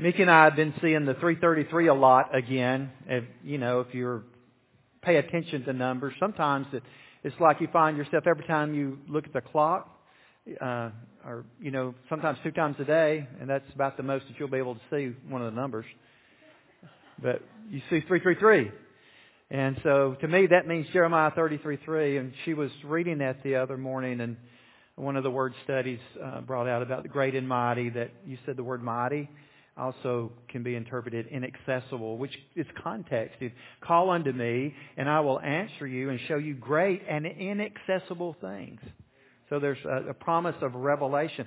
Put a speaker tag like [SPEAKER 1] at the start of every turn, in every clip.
[SPEAKER 1] Mickey and I have been seeing the 333 a lot again. If you pay attention to numbers, sometimes it's like you find yourself every time you look at the clock, or sometimes 2 times a day, and that's about the most that you'll be able to see one of the numbers. But you see 333. And so to me that means Jeremiah 33:3, and she was reading that the other morning, and one of the word studies brought out about the great and mighty, that you said the word mighty also can be interpreted inaccessible, which is context. Call unto me, and I will answer you and show you great and inaccessible things. So there's a promise of revelation,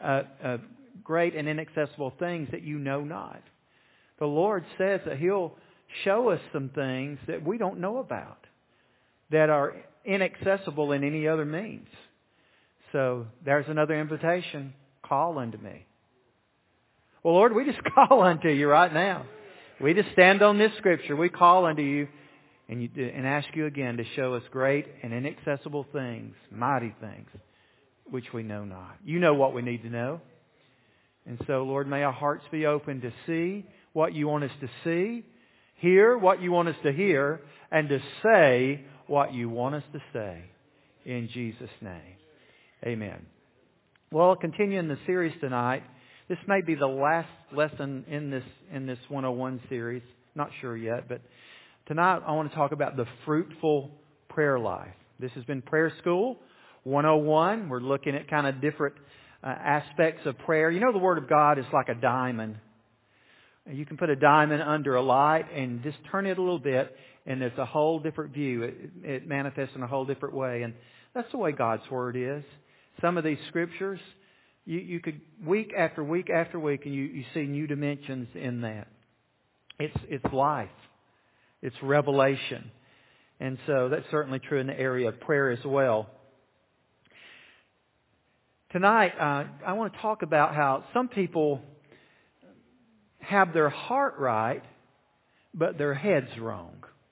[SPEAKER 1] great and inaccessible things that you know not. The Lord says that He'll show us some things that we don't know about, that are inaccessible in any other means. So there's another invitation. Call unto me. Well, Lord, we just call unto you right now. We just stand on this Scripture. We call unto you and ask you again to show us great and inaccessible things, mighty things, which we know not. You know what we need to know. And so, Lord, may our hearts be open to see what you want us to see, hear what you want us to hear, and to say what you want us to say. In Jesus' name. Amen. Well, continuing the series tonight, this may be the last lesson in this 101 series. Not sure yet, but tonight I want to talk about the fruitful prayer life. This has been Prayer School 101. We're looking at kind of different aspects of prayer. You know, the Word of God is like a diamond. You can put a diamond under a light and just turn it a little bit, and it's a whole different view. It manifests in a whole different way, and that's the way God's Word is. Some of these Scriptures, you could week after week after week, and you see new dimensions in that. It's life. It's revelation. And so that's certainly true in the area of prayer as well. Tonight, I want to talk about how some people have their heart right, but their head's wrong.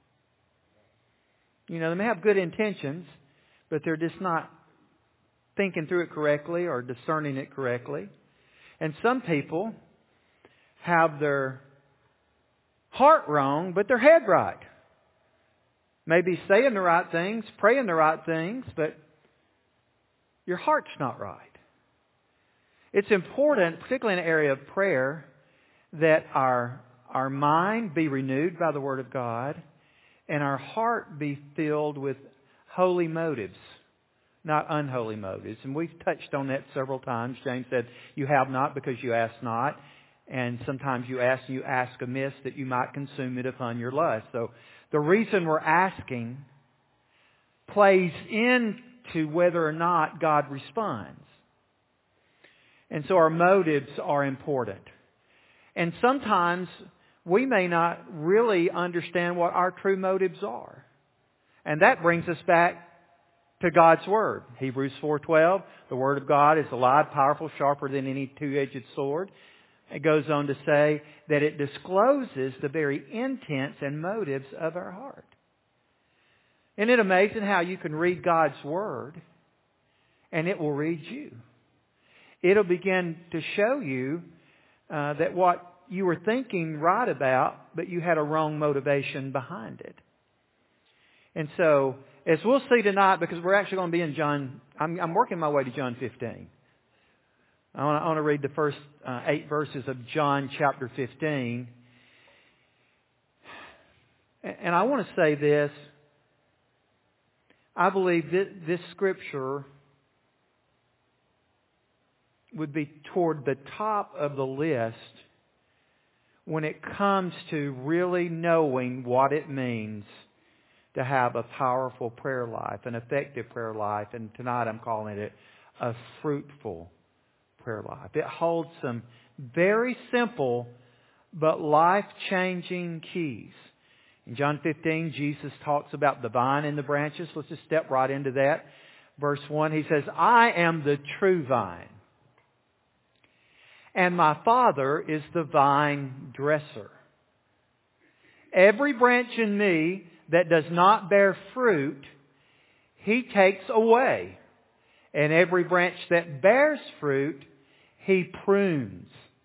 [SPEAKER 1] They may have good intentions, but they're just not thinking through it correctly or discerning it correctly. And some people have their heart wrong, but their head right. Maybe saying the right things, praying the right things, but your heart's not right. It's important, particularly in the area of prayer, that our mind be renewed by the Word of God and our heart be filled with holy motives, not unholy motives. And we've touched on that several times. James said, you have not because you ask not. And sometimes you ask amiss that you might consume it upon your lust. So the reason we're asking plays into whether or not God responds. And so our motives are important. And sometimes we may not really understand what our true motives are. And that brings us back to God's Word. Hebrews 4:12, the Word of God is alive, powerful, sharper than any two-edged sword. It goes on to say that it discloses the very intents and motives of our heart. Isn't it amazing how you can read God's Word and it will read you? It'll begin to show you that what you were thinking right about, but you had a wrong motivation behind it. And so, as we'll see tonight, because we're actually going to be in John, I'm working my way to John 15. I want to read the first 8 verses of John chapter 15. And I want to say this. I believe that this Scripture would be toward the top of the list when it comes to really knowing what it means to have a powerful prayer life, an effective prayer life, and tonight I'm calling it a fruitful prayer life. It holds some very simple but life-changing keys. In John 15, Jesus talks about the vine and the branches. Let's just step right into that. Verse 1, He says, I am the true vine, and my Father is the vine dresser. Every branch in me that does not bear fruit, He takes away. And every branch that bears fruit, He prunes.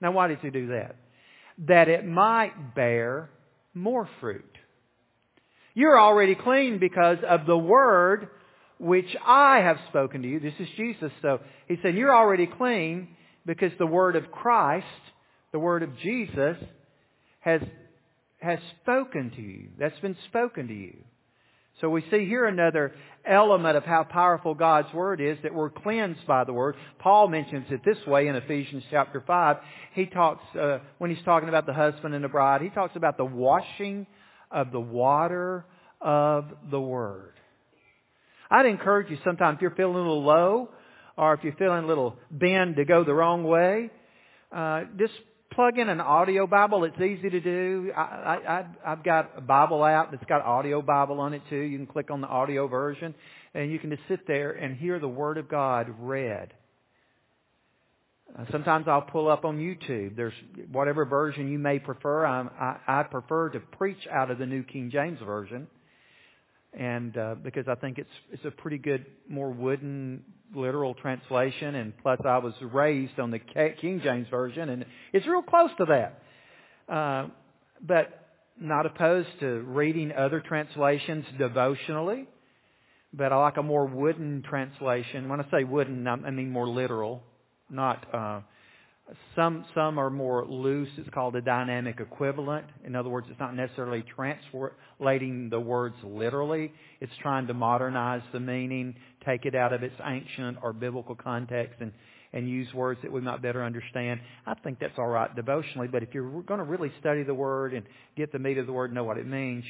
[SPEAKER 1] Now, why does He do that? That it might bear more fruit. You're already clean because of the Word which I have spoken to you. This is Jesus. So He said, you're already clean because the Word of Christ, the Word of Jesus, has spoken to you. That's been spoken to you. So we see here another element of how powerful God's Word is, that we're cleansed by the Word. Paul mentions it this way in Ephesians chapter 5. He talks, when he's talking about the husband and the bride, he talks about the washing of the water of the Word. I'd encourage you sometime, if you're feeling a little low, or if you're feeling a little bent to go the wrong way, just plug in an audio Bible. It's easy to do. I've got a Bible app that's got audio Bible on it too. You can click on the audio version and you can just sit there and hear the Word of God read. Sometimes I'll pull up on YouTube. There's whatever version you may prefer. I prefer to preach out of the New King James Version, and because I think it's a pretty good, more wooden, literal translation, and plus I was raised on the King James Version, and it's real close to that. But not opposed to reading other translations devotionally, but I like a more wooden translation. When I say wooden, I mean more literal. Not some are more loose. It's called a dynamic equivalent. In other words, it's not necessarily translating the words literally. It's trying to modernize the meaning, take it out of its ancient or biblical context, and use words that we might better understand. I think that's all right devotionally. But if you're going to really study the Word and get the meat of the Word, know what it means,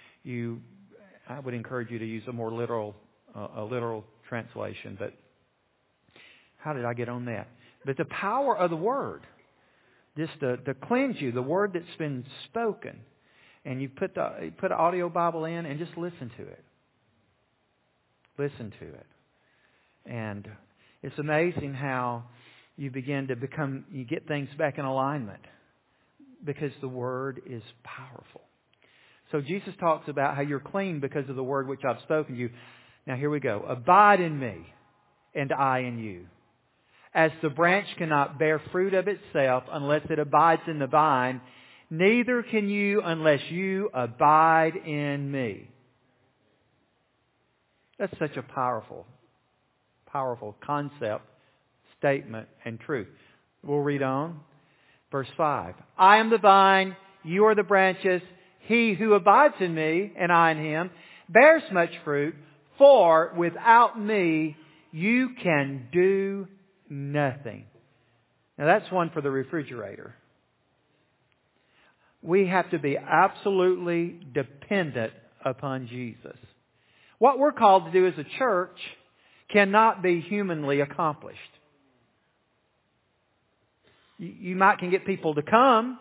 [SPEAKER 1] I would encourage you to use a more literal translation. But how did I get on that? But the power of the Word, just to cleanse you, the Word that's been spoken, and you put an audio Bible in and just listen to it. Listen to it. And it's amazing how you begin to you get things back in alignment because the Word is powerful. So Jesus talks about how you're clean because of the Word which I've spoken to you. Now here we go. Abide in me, and I in you. As the branch cannot bear fruit of itself unless it abides in the vine, neither can you unless you abide in me. That's such a powerful concept, statement, and truth. We'll read on. Verse 5. I am the vine, you are the branches. He who abides in me, and I in him, bears much fruit, for without me you can do nothing. Now that's one for the refrigerator. We have to be absolutely dependent upon Jesus. What we're called to do as a church cannot be humanly accomplished. You might can get people to come,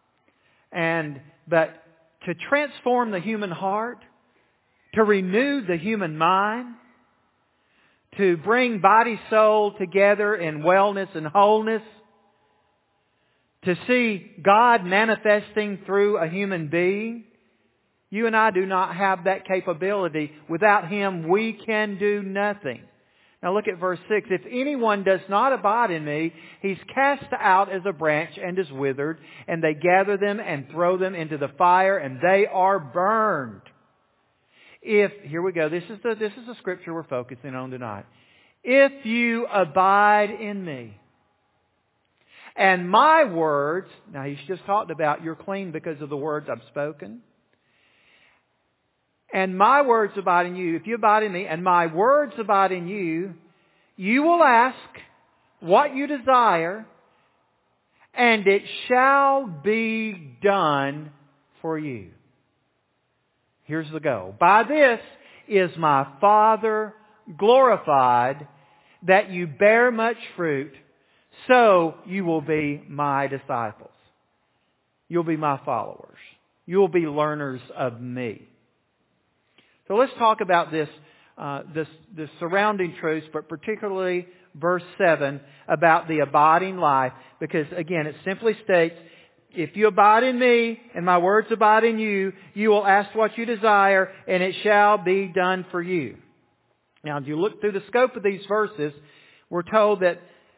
[SPEAKER 1] but to transform the human heart, to renew the human mind, to bring body, soul together in wellness and wholeness, to see God manifesting through a human being. You and I do not have that capability. Without Him, we can do nothing. Now look at verse 6. If anyone does not abide in me, he's cast out as a branch and is withered, and they gather them and throw them into the fire, and they are burned. Here we go. This is the scripture we're focusing on tonight. If you abide in me, and my words, now he's just talked about you're clean because of the words I've spoken. And my words abide in you. If you abide in me, and my words abide in you, you will ask what you desire, and it shall be done for you. Here's the goal. By this is my Father glorified, that you bear much fruit, so you will be my disciples. You'll be my followers. You'll be learners of me. So let's talk about this surrounding truths, but particularly verse 7 about the abiding life, because again, it simply states, if you abide in me and my words abide in you, you will ask what you desire and it shall be done for you. Now, if you look through the scope of these verses, we're told that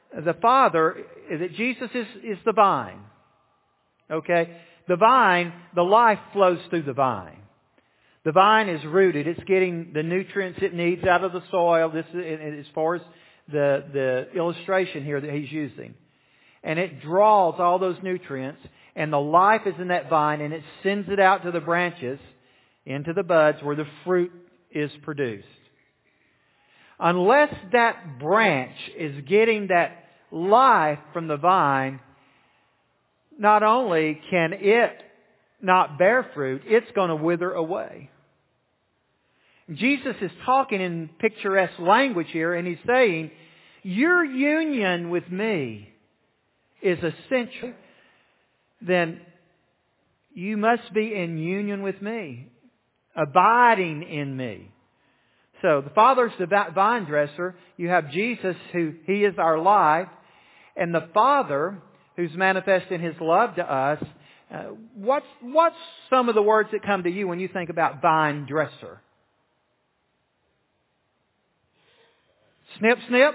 [SPEAKER 1] the Father, that Jesus is the vine. Okay? The vine, the life flows through the vine. The vine is rooted. It's getting the nutrients it needs out of the soil. This is as far as the illustration here that he's using. And it draws all those nutrients, and the life is in that vine, and it sends it out to the branches, into the buds where the fruit is produced. Unless that branch is getting that life from the vine, not only can it not bear fruit, it's going to wither away. Jesus is talking in picturesque language here, and He's saying, your union with me is essential. Then you must be in union with me, abiding in me. So the Father's the vine dresser. You have Jesus, who He is our life, and the Father, who's manifesting His love to us. What's some of the words that come to you when you think about vine dresser? Snip, snip.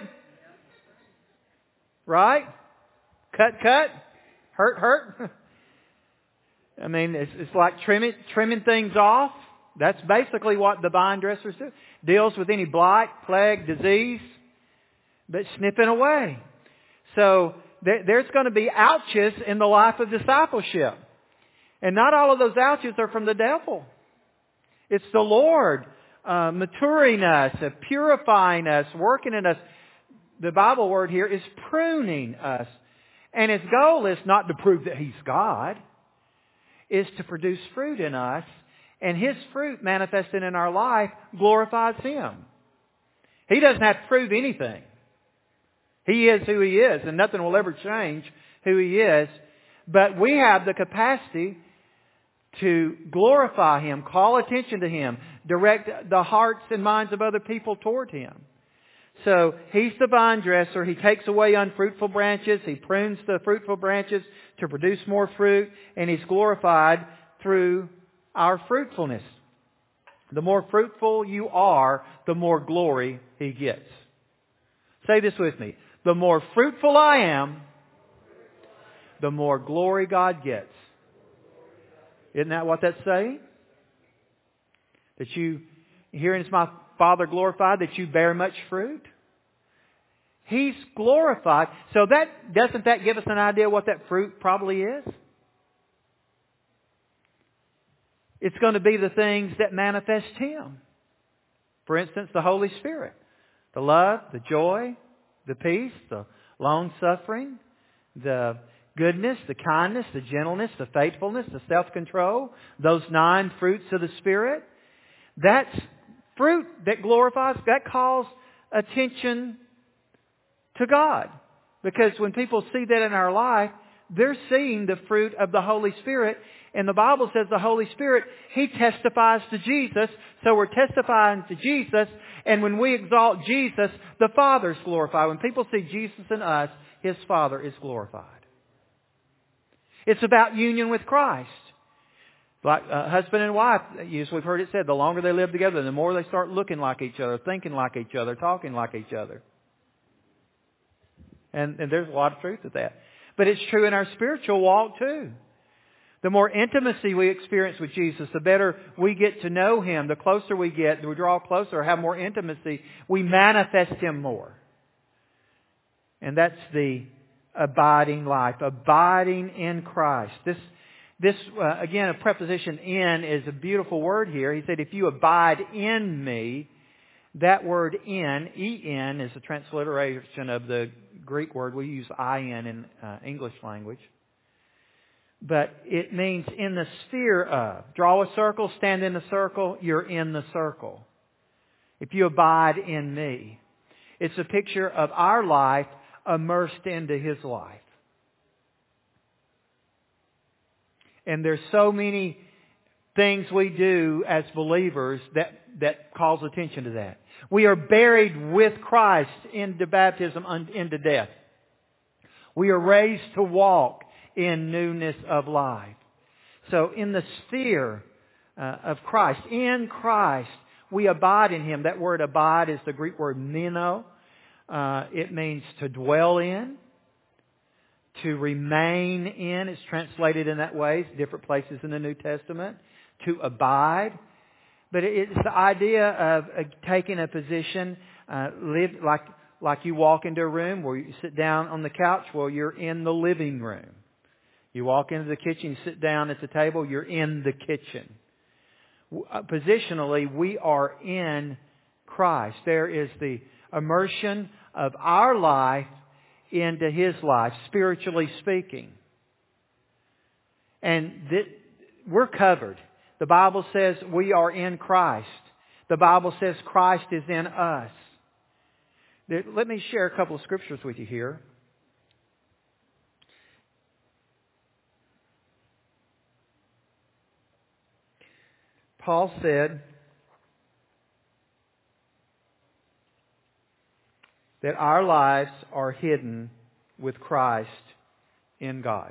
[SPEAKER 1] Right? Cut, cut. Hurt, hurt. I mean, it's like trimming things off. That's basically what the vine dressers do. Deals with any blight, plague, disease, but snipping away. So there's going to be ouches in the life of discipleship. And not all of those ouches are from the devil. It's the Lord maturing us, purifying us, working in us. The Bible word here is pruning us. And His goal is not to prove that He's God. Is to produce fruit in us. And His fruit manifested in our life glorifies Him. He doesn't have to prove anything. He is who He is, and nothing will ever change who He is. But we have the capacity to glorify Him, call attention to Him, direct the hearts and minds of other people toward Him. So He's the vine dresser. He takes away unfruitful branches. He prunes the fruitful branches to produce more fruit. And He's glorified through our fruitfulness. The more fruitful you are, the more glory He gets. Say this with me. The more fruitful I am, the more glory God gets. Isn't that what that's saying? That you, herein is my Father glorified, that you bear much fruit. He's glorified. So doesn't that give us an idea what that fruit probably is? It's going to be the things that manifest Him. For instance, the Holy Spirit. The love, the joy, the peace, the long-suffering, the goodness, the kindness, the gentleness, the faithfulness, the self-control. Those 9 fruits of the Spirit. That's fruit that glorifies, that calls attention to God. Because when people see that in our life, they're seeing the fruit of the Holy Spirit. And the Bible says the Holy Spirit, He testifies to Jesus. So we're testifying to Jesus. And when we exalt Jesus, the Father's glorified. When people see Jesus in us, His Father is glorified. It's about union with Christ. Like husband and wife, as we've heard it said, the longer they live together, the more they start looking like each other, thinking like each other, talking like each other. And there's a lot of truth to that. But it's true in our spiritual walk too. The more intimacy we experience with Jesus, the better we get to know Him. The closer we get, we draw closer, have more intimacy, we manifest Him more. And that's the abiding life, abiding in Christ. This again, a preposition in is a beautiful word here. He said, if you abide in me, that word in, E-N, is a transliteration of the Greek word. We use I-N in English language. But it means in the sphere of. Draw a circle, stand in the circle, you're in the circle. If you abide in me. It's a picture of our life immersed into His life. And there's so many things we do as believers that calls attention to that. We are buried with Christ into baptism, into death. We are raised to walk in newness of life. So in the sphere of Christ, in Christ, we abide in Him. That word abide is the Greek word meno. It means to dwell in, to remain in. It's translated in that way, different places in the New Testament. To abide. But it's the idea of taking a position, live like you walk into a room where you sit down on the couch, well, you're in the living room. You walk into the kitchen, you sit down at the table, you're in the kitchen. Positionally, we are in Christ. There is the immersion of our life into His life, spiritually speaking. And we're covered. The Bible says we are in Christ. The Bible says Christ is in us. Let me share a couple of scriptures with you here. Paul said that our lives are hidden with Christ in God.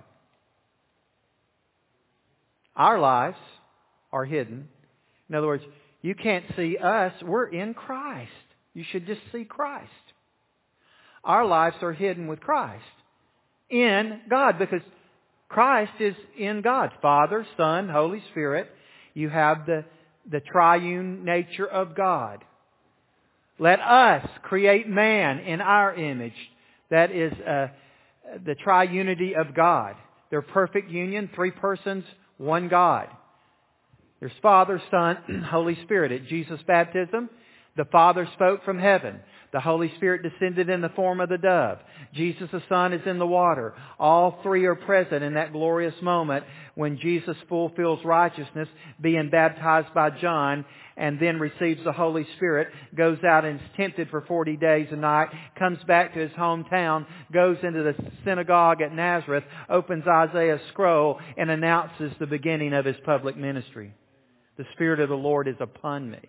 [SPEAKER 1] Our lives are hidden. In other words, you can't see us. We're in Christ. You should just see Christ. Our lives are hidden with Christ in God because Christ is in God. Father, Son, Holy Spirit. You have the triune nature of God. Let us create man in our image. That is the triunity of God. Their perfect union, three persons, one God. There's Father, Son, Holy Spirit. At Jesus' baptism, the Father spoke from heaven. The Holy Spirit descended in the form of the dove. Jesus the Son is in the water. All three are present in that glorious moment when Jesus fulfills righteousness, being baptized by John, and then receives the Holy Spirit, goes out and is tempted for 40 days and night, comes back to his hometown, goes into the synagogue at Nazareth, opens Isaiah's scroll, and announces the beginning of his public ministry. The Spirit of the Lord is upon me.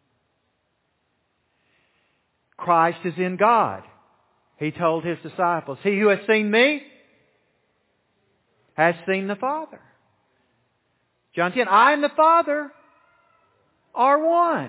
[SPEAKER 1] Christ is in God. He told His disciples, He who has seen me has seen the Father. John 10, I and the Father are one.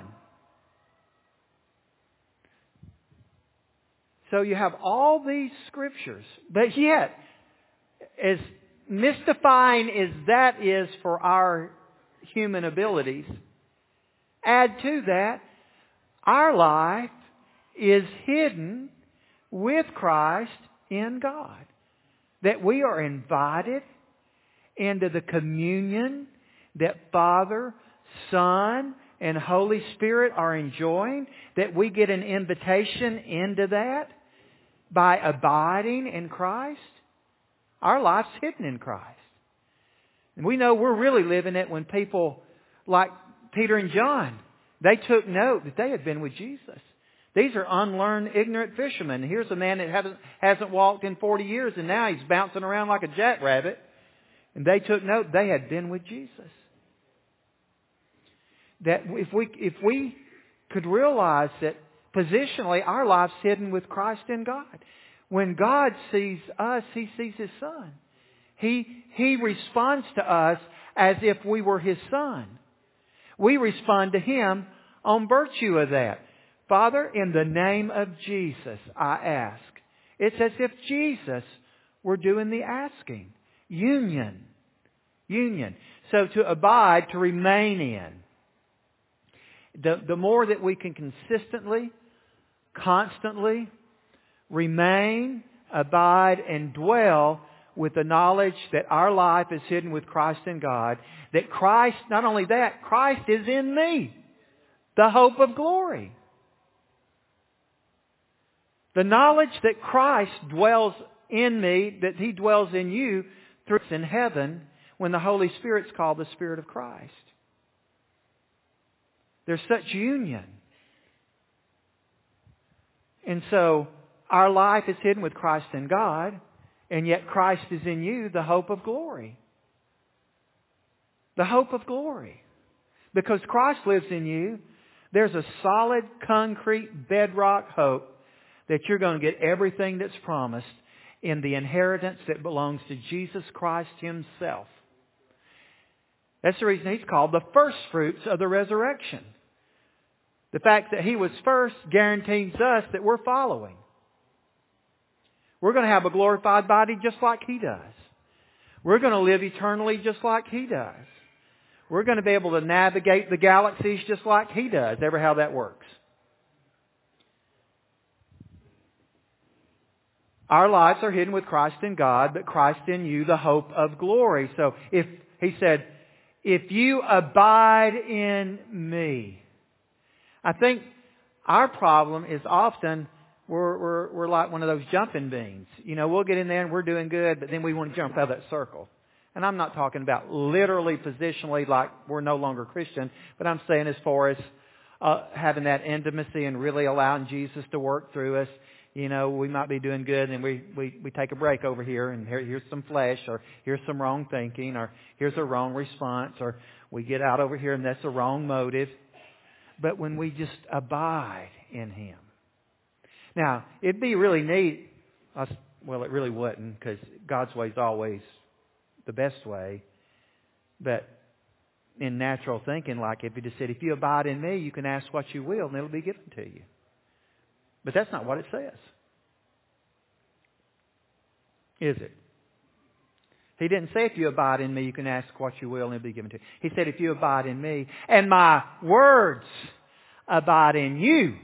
[SPEAKER 1] So you have all these scriptures, but yet, as mystifying as that is for our human abilities, add to that, our life is hidden with Christ in God. That we are invited into the communion that Father, Son, and Holy Spirit are enjoying. That we get an invitation into that by abiding in Christ. Our life's hidden in Christ. And we know we're really living it when people like Peter and John, they took note that they had been with Jesus. These are unlearned, ignorant fishermen. Here's a man that hasn't walked in 40 years, and now he's bouncing around like a jackrabbit. And they took note they had been with Jesus. That if we could realize that positionally our life's hidden with Christ in God. When God sees us, He sees His Son. He responds to us as if we were His Son. We respond to Him on virtue of that. Father, in the name of Jesus, I ask. It's as if Jesus were doing the asking. Union. So to abide, to remain in. The more that we can consistently, constantly remain, abide, and dwell with the knowledge that our life is hidden with Christ in God, that Christ, not only that, Christ is in me, the hope of glory. The knowledge that Christ dwells in me, that He dwells in you, through in heaven when the Holy Spirit's called the Spirit of Christ. There's such union. And so our life is hidden with Christ in God, and yet Christ is in you, the hope of glory. The hope of glory. Because Christ lives in you, there's a solid, concrete, bedrock hope that you're going to get everything that's promised in the inheritance that belongs to Jesus Christ Himself. That's the reason He's called the first fruits of the resurrection. The fact that He was first guarantees us that we're following. We're going to have a glorified body just like He does. We're going to live eternally just like He does. We're going to be able to navigate the galaxies just like He does. Ever how that works? Our lives are hidden with Christ in God, but Christ in you, the hope of glory. So if He said, if you abide in me. I think our problem is often we're like one of those jumping beans. You know, we'll get in there and we're doing good, but then we want to jump out of that circle. And I'm not talking about literally, positionally, like we're no longer Christian, but I'm saying as far as having that intimacy and really allowing Jesus to work through us. You know, we might be doing good and we take a break over here and here's some flesh, or here's some wrong thinking, or here's a wrong response, or we get out over here and that's a wrong motive. But when we just abide in Him. Now, it'd be really neat. Well, it really wouldn't, because God's way is always the best way. But in natural thinking, like if He just said, if you abide in me, you can ask what you will and it'll be given to you. But that's not what it says. Is it? He didn't say if you abide in me, you can ask what you will and it'll be given to you. He said if you abide in me and my words abide in you,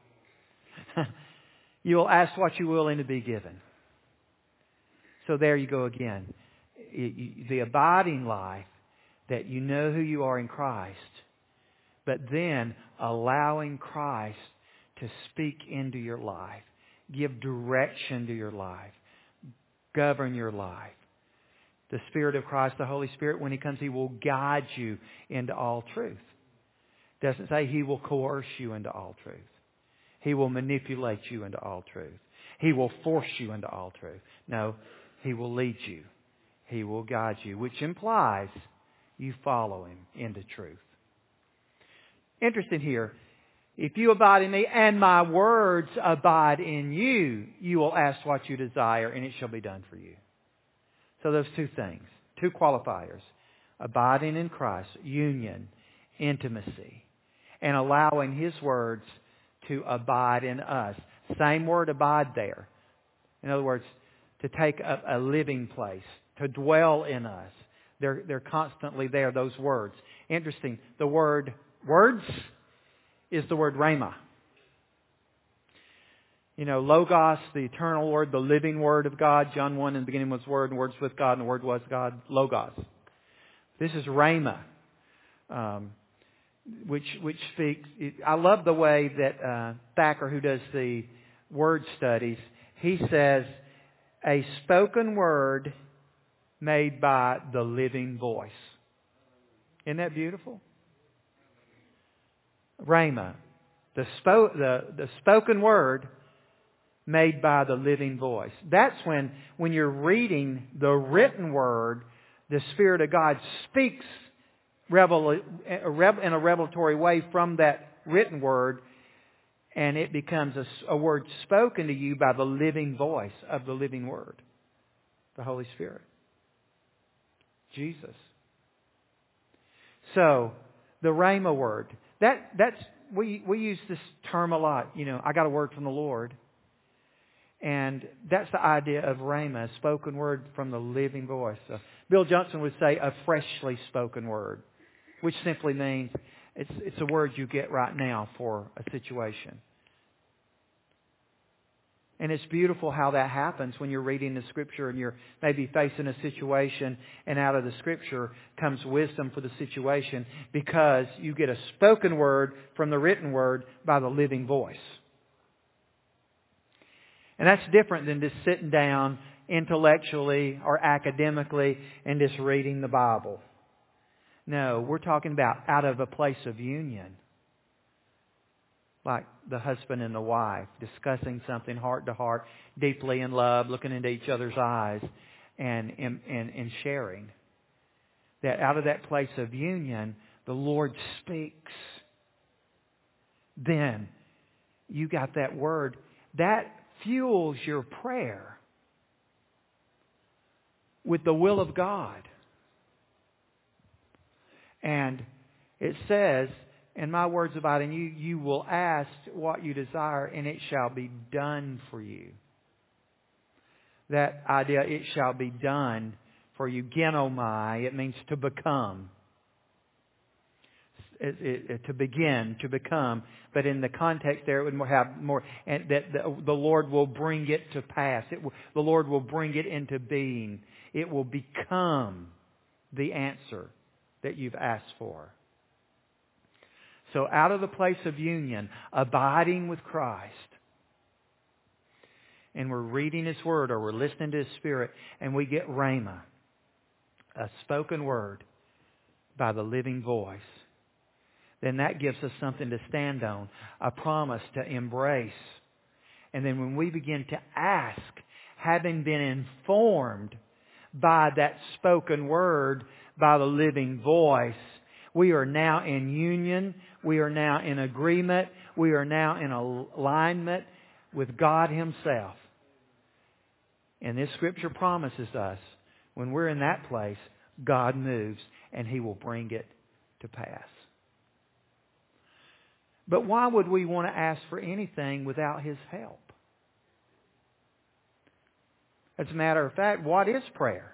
[SPEAKER 1] you will ask what you will and it'll be given. So there you go again. The abiding life, that you know who you are in Christ, but then allowing Christ to speak into your life, give direction to your life, govern your life. The Spirit of Christ, the Holy Spirit, when He comes, He will guide you into all truth. It doesn't say He will coerce you into all truth. He will manipulate you into all truth. He will force you into all truth. No, He will lead you. He will guide you, which implies you follow Him into truth. Interesting here. If you abide in me and my words abide in you, you will ask what you desire and it shall be done for you. So those two things, two qualifiers. Abiding in Christ, union, intimacy, and allowing His words to abide in us. Same word abide there. In other words, to take a living place, to dwell in us. They're constantly there, those words. Interesting, the word words is the word rhema. You know, Logos, the eternal Word, the living Word of God. John 1, in the beginning was the Word, and the Word was with God, and the Word was God. Logos. This is rhema, which speaks. I love the way that Thacker, who does the word studies, he says, a spoken word made by the living voice. Isn't that beautiful? Rhema, the spoken word made by the living voice. That's when you're reading the written word, the Spirit of God speaks in a revelatory way from that written word, and it becomes a word spoken to you by the living voice of the living word, the Holy Spirit, Jesus. So, the rhema word. We use this term a lot. You know, I got a word from the Lord. And that's the idea of rhema, a spoken word from the living voice. Bill Johnson would say a freshly spoken word, which simply means it's a word you get right now for a situation. And it's beautiful how that happens when you're reading the Scripture and you're maybe facing a situation, and out of the Scripture comes wisdom for the situation because you get a spoken word from the written word by the living voice. And that's different than just sitting down intellectually or academically and just reading the Bible. No, we're talking about out of a place of union. Like the husband and the wife discussing something heart to heart, deeply in love, looking into each other's eyes and sharing. That out of that place of union, the Lord speaks. Then you got that word. That fuels your prayer with the will of God. And it says, and my words abide in you, you will ask what you desire, and it shall be done for you. that idea, it shall be done for you. Genomai, it means to become. To begin, to become. But in the context there, it would have more, and that the Lord will bring it to pass. The Lord will bring it into being. It will become the answer that you've asked for. So out of the place of union, abiding with Christ, and we're reading His Word or we're listening to His Spirit, and we get Rhema, a spoken word by the living voice, then that gives us something to stand on, a promise to embrace. And then when we begin to ask, having been informed by that spoken word, by the living voice, we are now in union, we are now in agreement, we are now in alignment with God Himself. And this Scripture promises us, when we're in that place, God moves and He will bring it to pass. But why would we want to ask for anything without His help? As a matter of fact, what is prayer?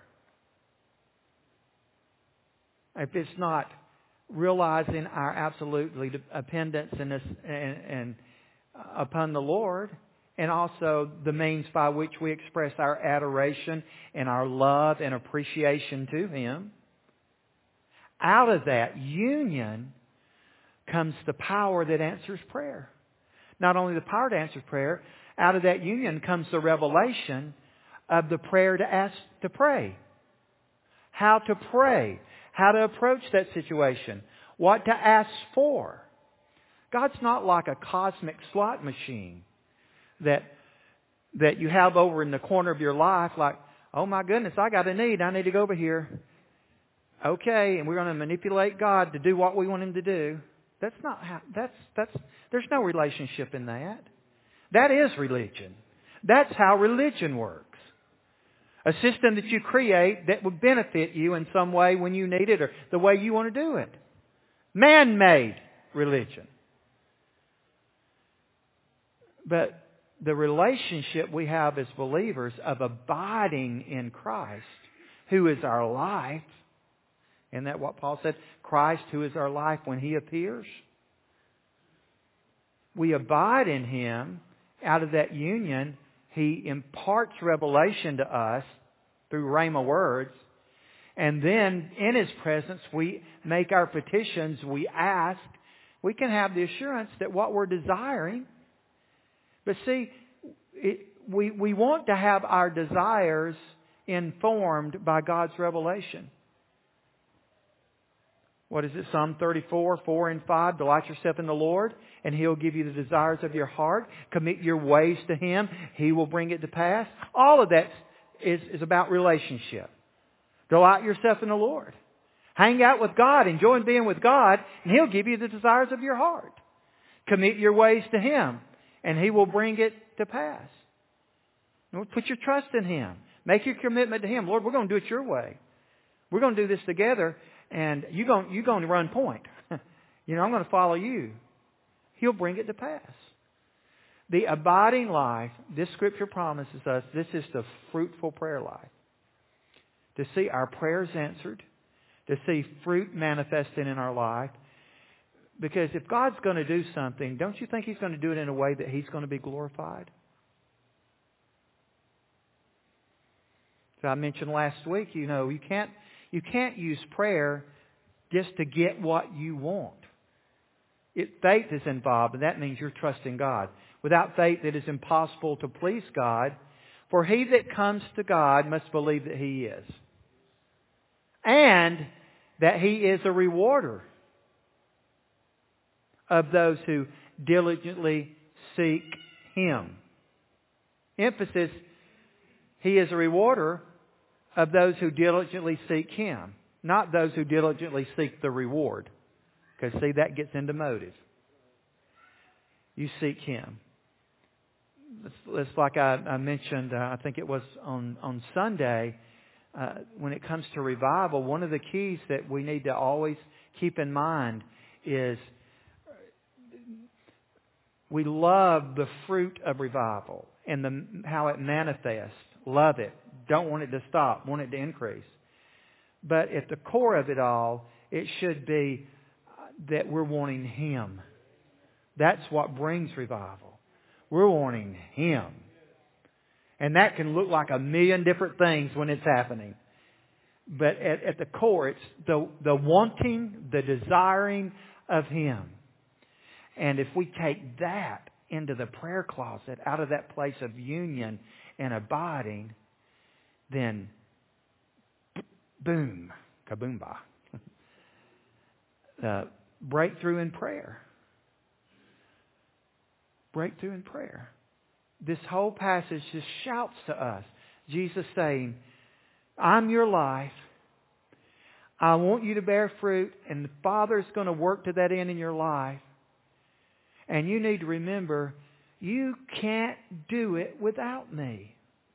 [SPEAKER 1] If it's not realizing our absolute dependence and upon the Lord, and also the means by which we express our adoration and our love and appreciation to Him, out of that union comes the power that answers prayer. Not only the power to answer prayer, out of that union comes the revelation of the prayer to ask to pray. How to pray. How to approach that situation. What to ask for. God's not like a cosmic slot machine that you have over in the corner of your life like, oh my goodness, I got a need. I need to go over here. Okay, and we're going to manipulate God to do what we want Him to do. That's not how, there's no relationship in that. That is religion. That's how religion works. A system that you create that would benefit you in some way when you need it or the way you want to do it. Man-made religion. But the relationship we have as believers of abiding in Christ, who is our life, isn't that what Paul said? Christ, who is our life when He appears. We abide in Him. Out of that union, He imparts revelation to us through Rhema words. And then in His presence, we make our petitions, we ask. We can have the assurance that what we're desiring. But see, we want to have our desires informed by God's revelation. What is it? Psalm 34, 4 and 5. Delight yourself in the Lord, and He'll give you the desires of your heart. Commit your ways to Him. He will bring it to pass. All of that is about relationship. Delight yourself in the Lord. Hang out with God. Enjoy being with God, and He'll give you the desires of your heart. Commit your ways to Him, and He will bring it to pass. Put your trust in Him. Make your commitment to Him. Lord, we're going to do it your way. We're going to do this together. And you're going to run point. I'm going to follow you. He'll bring it to pass. The abiding life, this Scripture promises us, this is the fruitful prayer life. To see our prayers answered. To see fruit manifested in our life. Because if God's going to do something, don't you think He's going to do it in a way that He's going to be glorified? So I mentioned last week, you can't use prayer just to get what you want. Faith is involved, and that means you're trusting God. Without faith, it is impossible to please God. For he that comes to God must believe that He is. And that He is a rewarder of those who diligently seek Him. Emphasis, He is a rewarder of those who diligently seek Him. Not those who diligently seek the reward. Because see, that gets into motive. You seek Him. It's like I mentioned, I think it was on Sunday, when it comes to revival, one of the keys that we need to always keep in mind is we love the fruit of revival and how it manifests. Love it. Don't want it to stop. Want it to increase. But at the core of it all, it should be that we're wanting Him. That's what brings revival. We're wanting Him. And that can look like a million different things when it's happening. But at the core, it's the wanting, the desiring of Him. And if we take that into the prayer closet, out of that place of union and abiding, then boom, kaboomba. Breakthrough in prayer. Breakthrough in prayer. This whole passage just shouts to us. Jesus saying, I'm your life. I want you to bear fruit, and the Father's going to work to that end in your life. And you need to remember, you can't do it without me.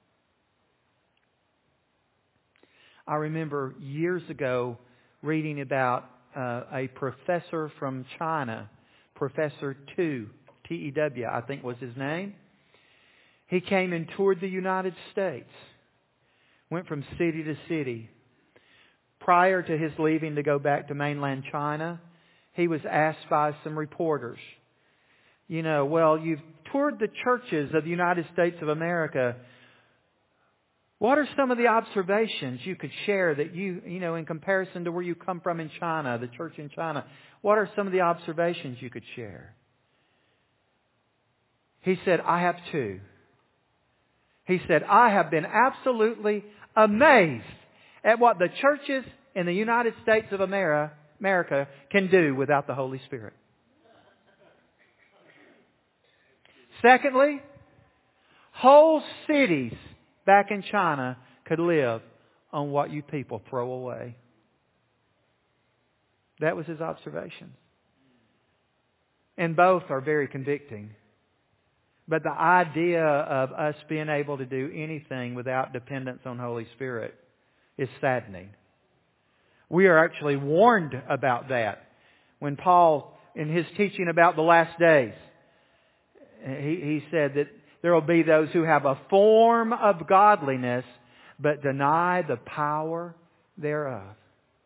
[SPEAKER 1] I remember years ago reading about a professor from China, Professor Tu, T-E-W, I think was his name. He came and toured the United States, went from city to city. Prior to his leaving to go back to mainland China, he was asked by some reporters, well, you've toured the churches of the United States of America. What are some of the observations you could share that you in comparison to where you come from in China, the church in China, what are some of the observations you could share? He said, I have two. He said, I have been absolutely amazed at what the churches in the United States of America can do without the Holy Spirit. Secondly, whole cities back in China could live on what you people throw away. That was his observation. And both are very convicting. But the idea of us being able to do anything without dependence on Holy Spirit is saddening. We are actually warned about that. When Paul, in his teaching about the last days, he said that there will be those who have a form of godliness but deny the power thereof.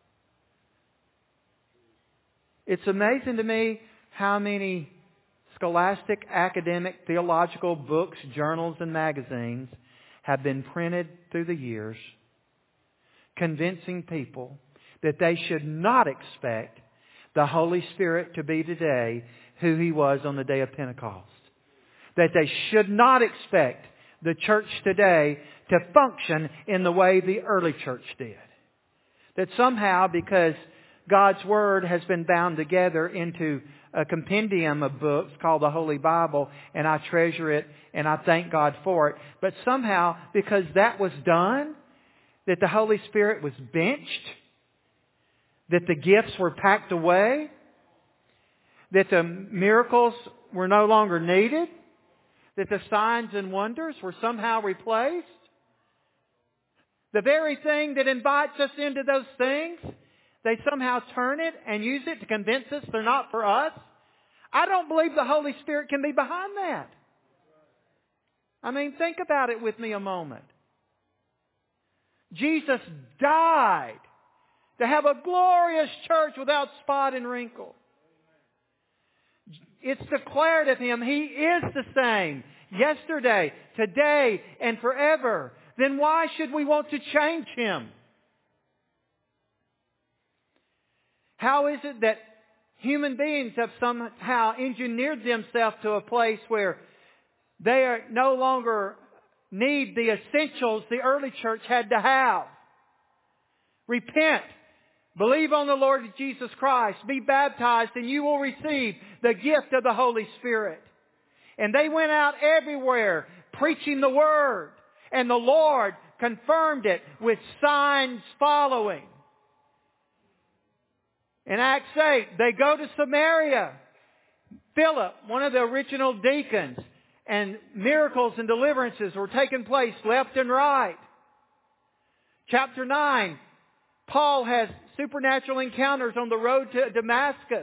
[SPEAKER 1] It's amazing to me how many scholastic, academic, theological books, journals, and magazines have been printed through the years convincing people that they should not expect the Holy Spirit to be today who He was on the day of Pentecost. That they should not expect the church today to function in the way the early church did. That somehow, because God's Word has been bound together into a compendium of books called the Holy Bible, and I treasure it and I thank God for it. But somehow, because that was done, that the Holy Spirit was benched, that the gifts were packed away, that the miracles were no longer needed, that the signs and wonders were somehow replaced. The very thing that invites us into those things, they somehow turn it and use it to convince us they're not for us. I don't believe the Holy Spirit can be behind that. I mean, think about it with me a moment. Jesus died to have a glorious church without spot and wrinkle. It's declared of Him, He is the same yesterday, today, and forever. Then why should we want to change Him? How is it that human beings have somehow engineered themselves to a place where they are no longer need the essentials the early church had to have? Repent. Believe on the Lord Jesus Christ. Be baptized and you will receive the gift of the Holy Spirit. And they went out everywhere preaching the Word. And the Lord confirmed it with signs following. In Acts 8, they go to Samaria. Philip, one of the original deacons, and miracles and deliverances were taking place left and right. Chapter 9, Paul has supernatural encounters on the road to Damascus.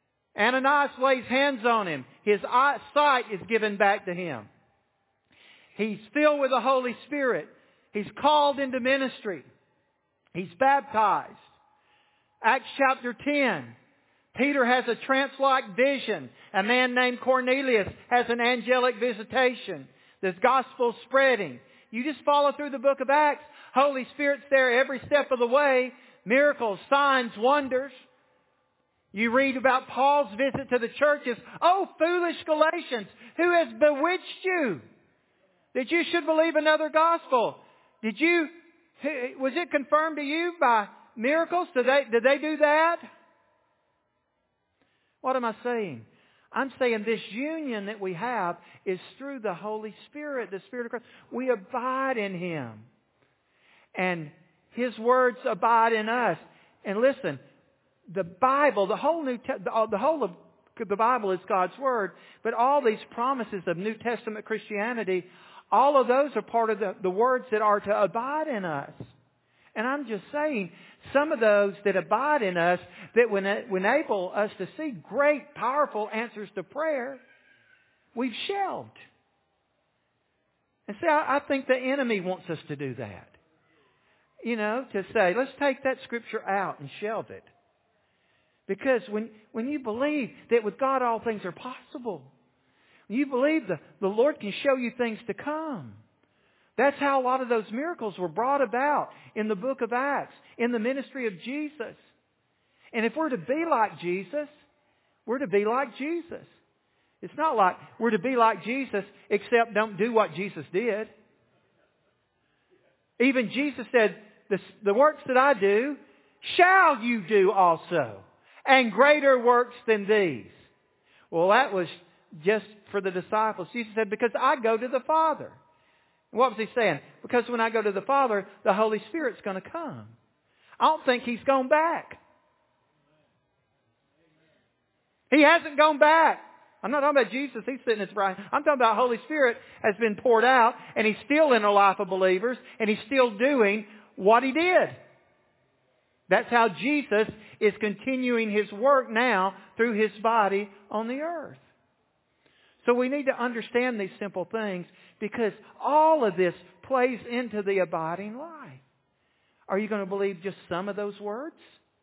[SPEAKER 1] Ananias lays hands on him. His sight is given back to him. He's filled with the Holy Spirit. He's called into ministry. He's baptized. Acts chapter 10. Peter has a trance-like vision. A man named Cornelius has an angelic visitation. There's gospel spreading. You just follow through the book of Acts. Holy Spirit's there every step of the way. Miracles, signs, wonders. You read about Paul's visit to the churches. Oh, foolish Galatians, who has bewitched you that you should believe another gospel? Was it confirmed to you by miracles? Did they do that? What am I saying? I'm saying this union that we have is through the Holy Spirit, the Spirit of Christ. We abide in Him. And His words abide in us. And listen, the Bible, the whole of the Bible is God's Word, but all these promises of New Testament Christianity, all of those are part of the words that are to abide in us. And I'm just saying, some of those that abide in us, that will enable us to see great, powerful answers to prayer, we've shelved. And see, I think the enemy wants us to do that. To say, let's take that scripture out and shelve it. Because when you believe that with God all things are possible, when you believe the Lord can show you things to come. That's how a lot of those miracles were brought about in the book of Acts, in the ministry of Jesus. And if we're to be like Jesus, we're to be like Jesus. It's not like we're to be like Jesus except don't do what Jesus did. Even Jesus said, the works that I do, shall you do also, and greater works than these. Well, that was just for the disciples. Jesus said, because I go to the Father. What was He saying? Because when I go to the Father, the Holy Spirit's going to come. I don't think He's gone back. He hasn't gone back. I'm not talking about Jesus. He's sitting at His right. I'm talking about the Holy Spirit has been poured out, and He's still in the life of believers, and He's still doing what He did. That's how Jesus is continuing His work now through His body on the earth. So we need to understand these simple things because all of this plays into the abiding life. Are you going to believe just some of those words?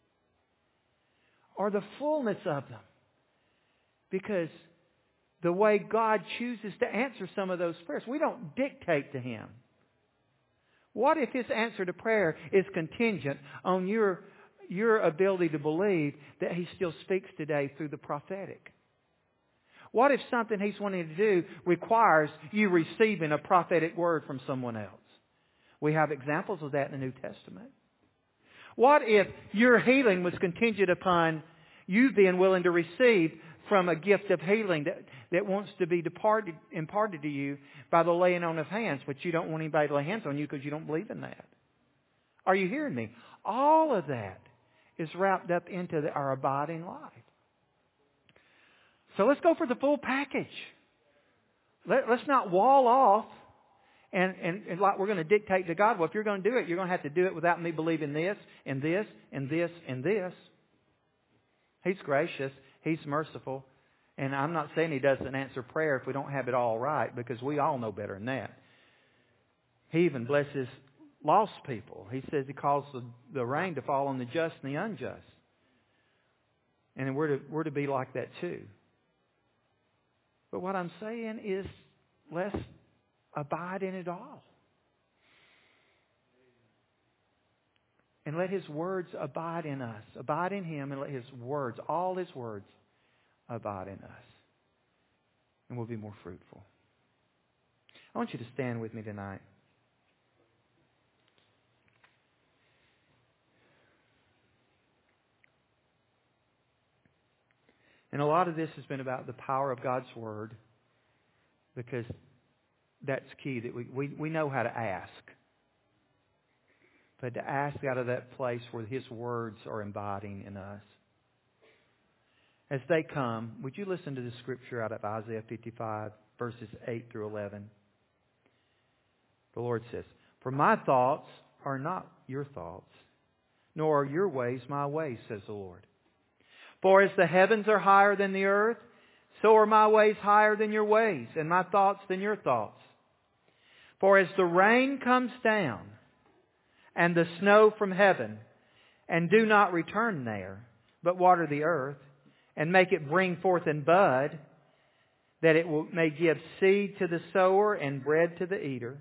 [SPEAKER 1] Or the fullness of them? Because the way God chooses to answer some of those prayers, we don't dictate to Him. What if His answer to prayer is contingent on your ability to believe that He still speaks today through the prophetic? What if something He's wanting to do requires you receiving a prophetic word from someone else? We have examples of that in the New Testament. What if your healing was contingent upon you being willing to receive from a gift of healing that wants to be imparted to you by the laying on of hands, but you don't want anybody to lay hands on you because you don't believe in that? Are you hearing me? All of that is wrapped up into our abiding life. So let's go for the full package. Let's not wall off and like we're going to dictate to God, well, if you're going to do it, you're going to have to do it without me believing this and this and this and this. He's gracious. He's merciful. And I'm not saying He doesn't answer prayer if we don't have it all right, because we all know better than that. He even blesses lost people. He says He calls the rain to fall on the just and the unjust. And we're to be like that too. But what I'm saying is, let's abide in it all. And let His words abide in us. Abide in Him and let His words, all His words, abide in us. And we'll be more fruitful. I want you to stand with me tonight. And a lot of this has been about the power of God's Word, because that's key, that we know how to ask. But to ask out of that place where His words are embodying in us. As they come, would you listen to the scripture out of Isaiah 55, verses 8 through 11? The Lord says, "For my thoughts are not your thoughts, nor are your ways my ways, says the Lord. For as the heavens are higher than the earth, so are my ways higher than your ways, and my thoughts than your thoughts. For as the rain comes down and the snow from heaven, and do not return there, but water the earth, and make it bring forth and bud, that it may give seed to the sower and bread to the eater,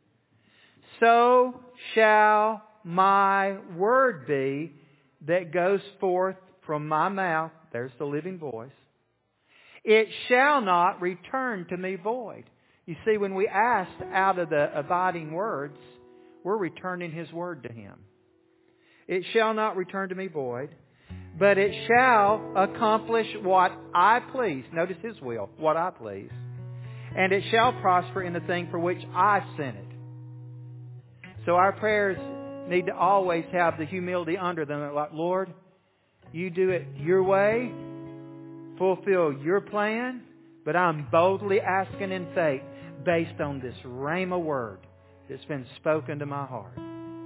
[SPEAKER 1] so shall my word be that goes forth from my mouth. There's the living voice. It shall not return to me void. You see, when we ask out of the abiding words, we're returning His word to Him. It shall not return to me void, but it shall accomplish what I please. Notice His will, what I please. And it shall prosper in the thing for which I sent it. So our prayers need to always have the humility under them. Like, Lord, You do it Your way, fulfill Your plan, but I'm boldly asking in faith based on this rhema word that's been spoken to my heart.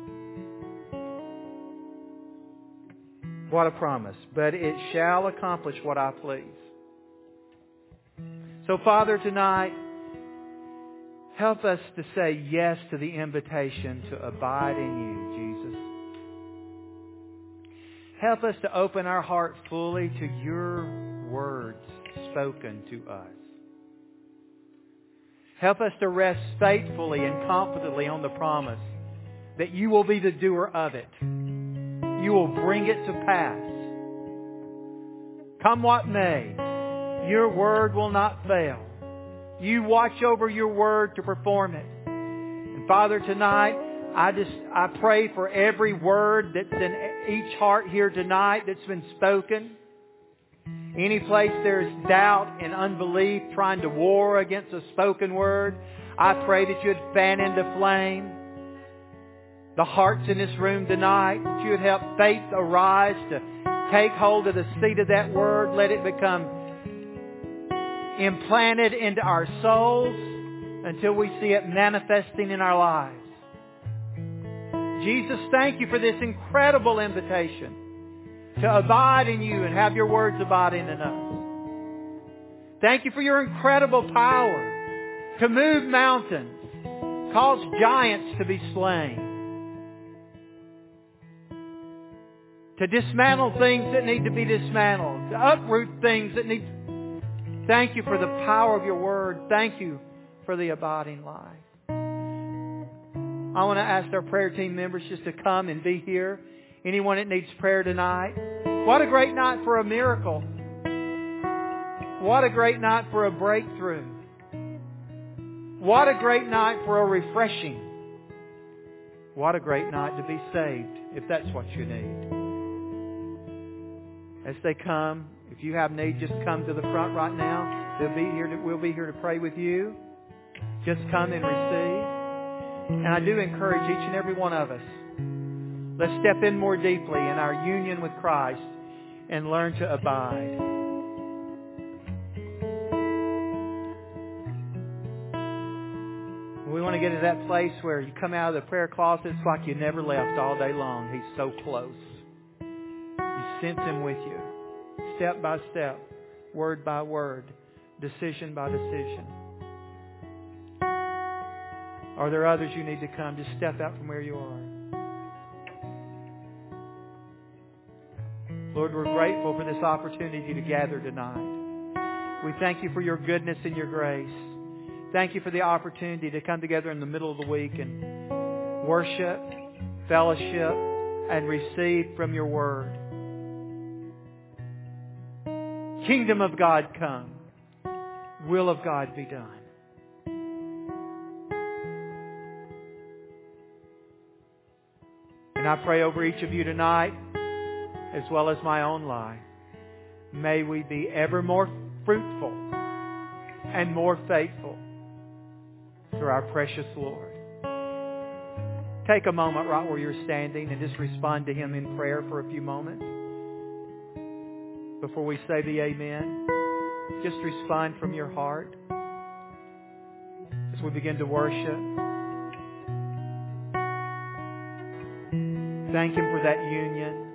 [SPEAKER 1] What a promise. But it shall accomplish what I please. So, Father, tonight, help us to say yes to the invitation to abide in You, Jesus. Help us to open our heart fully to Your words spoken to us. Help us to rest faithfully and confidently on the promise that You will be the doer of it. You will bring it to pass. Come what may, Your word will not fail. You watch over Your word to perform it. And Father, tonight, I pray for every word that's in each heart here tonight that's been spoken. Any place there's doubt and unbelief trying to war against a spoken word, I pray that You'd fan into flame the hearts in this room tonight, that You would help faith arise to take hold of the seed of that word. Let it become implanted into our souls until we see it manifesting in our lives. Jesus, thank You for this incredible invitation to abide in You and have Your words abiding in us. Thank You for Your incredible power to move mountains, cause giants to be slain, to dismantle things that need to be dismantled, to uproot things that need. Thank You for the power of Your word. Thank You for the abiding life. I want to ask our prayer team members just to come and be here. Anyone that needs prayer tonight. What a great night for a miracle. What a great night for a breakthrough. What a great night for a refreshing. What a great night to be saved, if that's what you need. As they come, if you have need, just come to the front right now. We'll be here to pray with you. Just come and receive. And I do encourage each and every one of us, let's step in more deeply in our union with Christ and learn to abide. We want to get to that place where you come out of the prayer closet, it's like you never left all day long. He's so close. You sense Him with you, step by step, word by word, decision by decision. Are there others you need to come? Just step out from where you are. Lord, we're grateful for this opportunity to gather tonight. We thank You for Your goodness and Your grace. Thank You for the opportunity to come together in the middle of the week and worship, fellowship, and receive from Your word. Kingdom of God come. Will of God be done. And I pray over each of you tonight, as well as my own life. May we be ever more fruitful and more faithful through our precious Lord. Take a moment right where you're standing and just respond to Him in prayer for a few moments. Before we say the amen, just respond from your heart as we begin to worship. Thank Him for that union.